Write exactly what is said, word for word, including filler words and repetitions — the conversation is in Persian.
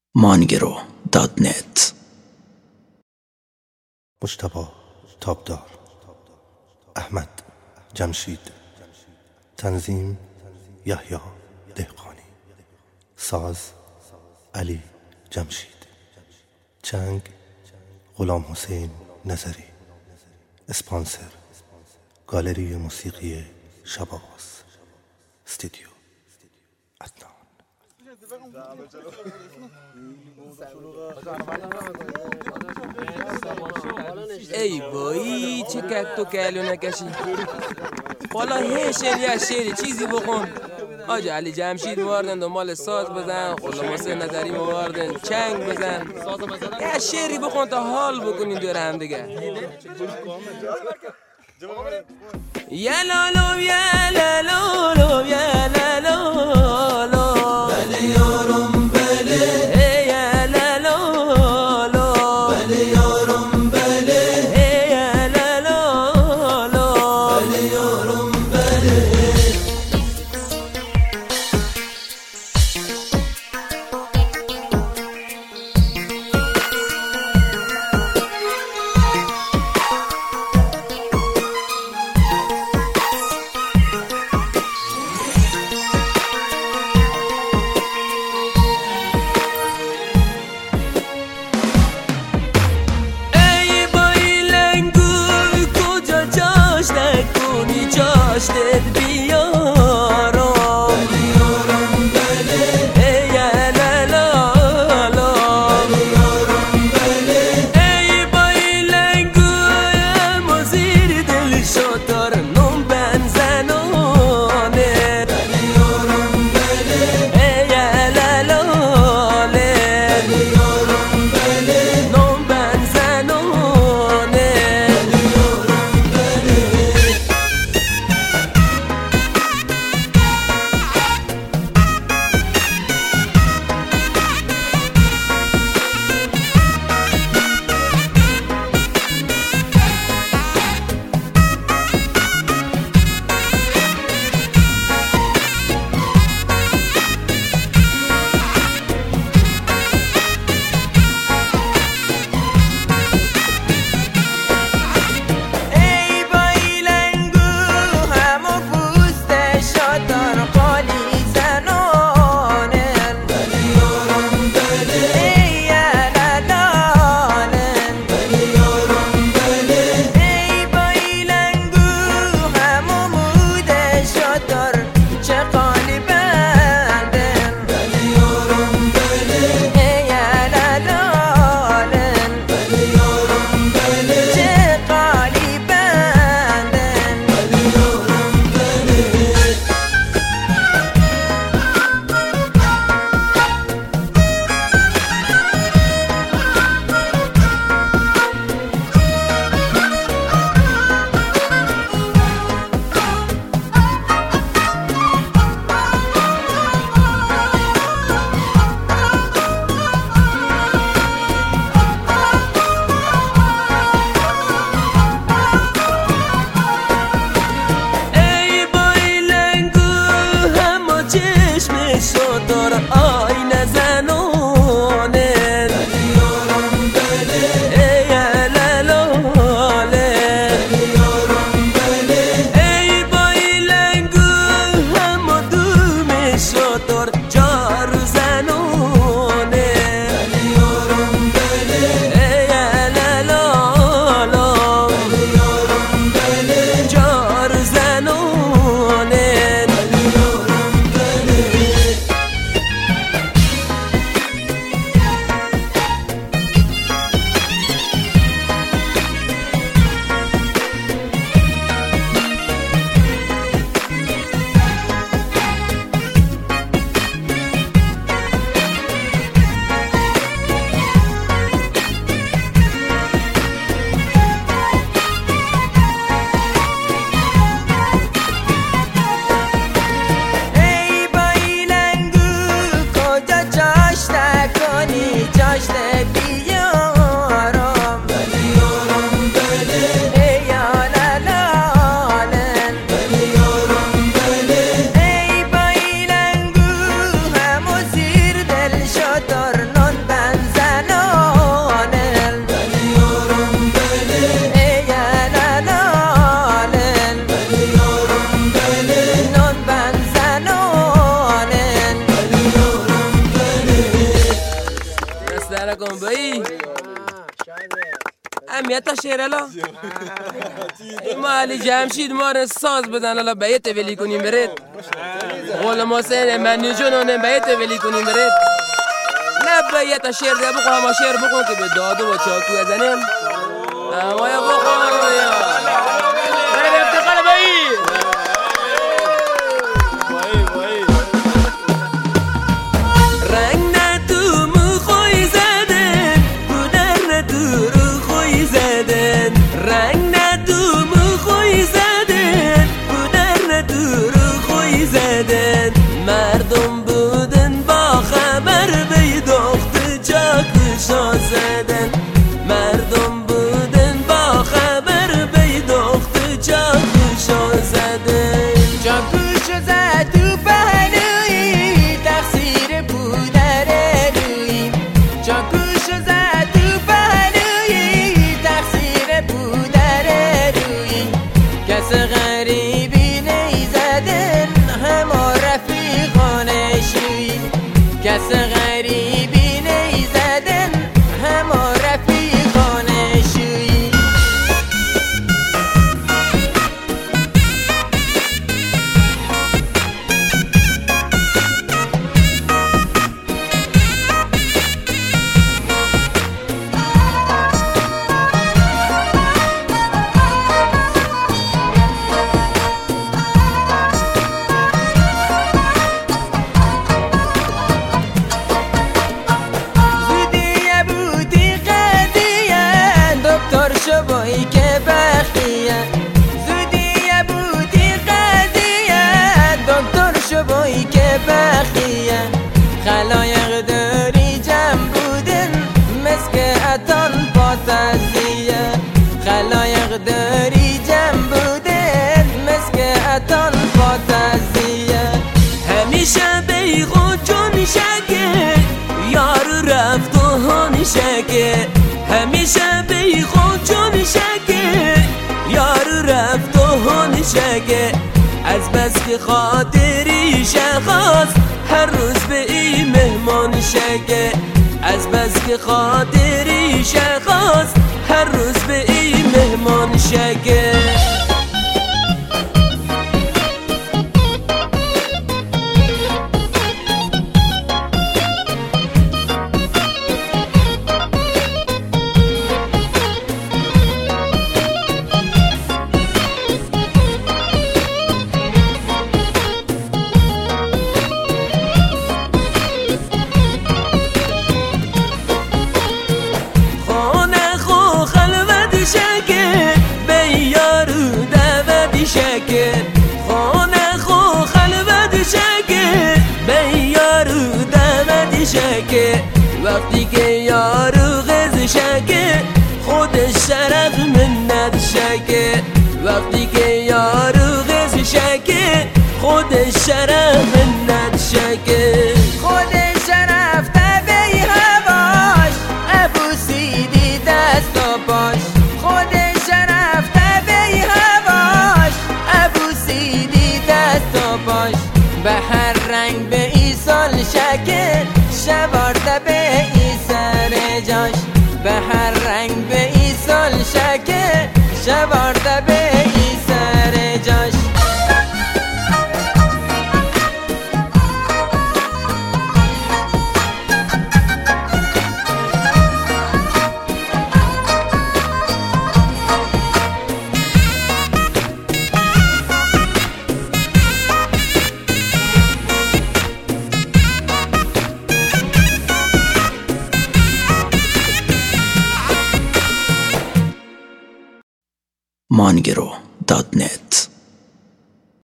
مانگرو دات نت. مجتبی تابدار، احمد جمشید، تنظیم یحیی دهقانی، ساز علی جمشید، چنگ غلام حسین نظری، اسپانسر گالری موسیقی شباز، استودیو عدنان. ای بایی چه کک تو کلو نکشی بالا هیشن یا شیری چیزی بخون. آج علی جمشید مواردن دنبال ساز بزن، غلام حسین نظری مواردن چنگ بزن، یا شیری بخون تا حال بکنین دور هم دیگه. یا لالو یا لالو یا لالو بله یارم بله یا لالو بله یارم بله یا لالو بله یارم بله. نکن بایی امیت تا شعر الا ما علی جمشید ما رو ساز بدن الا بیت ولی کنیم برید قول ما سینه من نجونونه بیت ولی کنیم برید نه بیت تا شعر ده بخوا ما شعر بخون که به دادو و چاکو ازنیم اما یا بخون برید افتخار بایی مردم بودن با خبر به دخت چاکوشا زدن مردم بودن با خبر به دخت چاکوشا زدن چاکوشو زد تو پهلوی تقصیر پودر روی چاکوشو زد تو پهلوی تقصیر پودر روی کس غریبی نیزدن همه کس غریبی نیزدن همه رفیقانه شوی شبایی که بخیه زودیه بودی قضیه دکتر شبایی که بخیه خلایق داری جمع بودن مسک اتان پاتزیه خلایق داری جمع بودن مسک اتان پاتزیه همیشه بیغو جون شکه یار رفت و هانی شکه همیشه بیغو جون شکه یار رفت و هون شکه از بس که خاطری شخص هر روز به این مهمان شکه از بس که خاطری شخص هر روز به این مهمان شکه خانه خو خلوت شکه به یارو دمد شکه وقتی که یارو غز شکه خودش شرف منت شکه وقتی که یارو غز شکه خودش شرف منت شکه خودش شرف تبی هواش ابو سیدی دست و پاش خودش شرف تبی هواش ابو سیدی دست و پاش به هر رنگ به ای سال شکل شوارده به ای سر جاش به هر رنگ به ای سال شکل شوارده به ای سر جاش مانگرو دات نت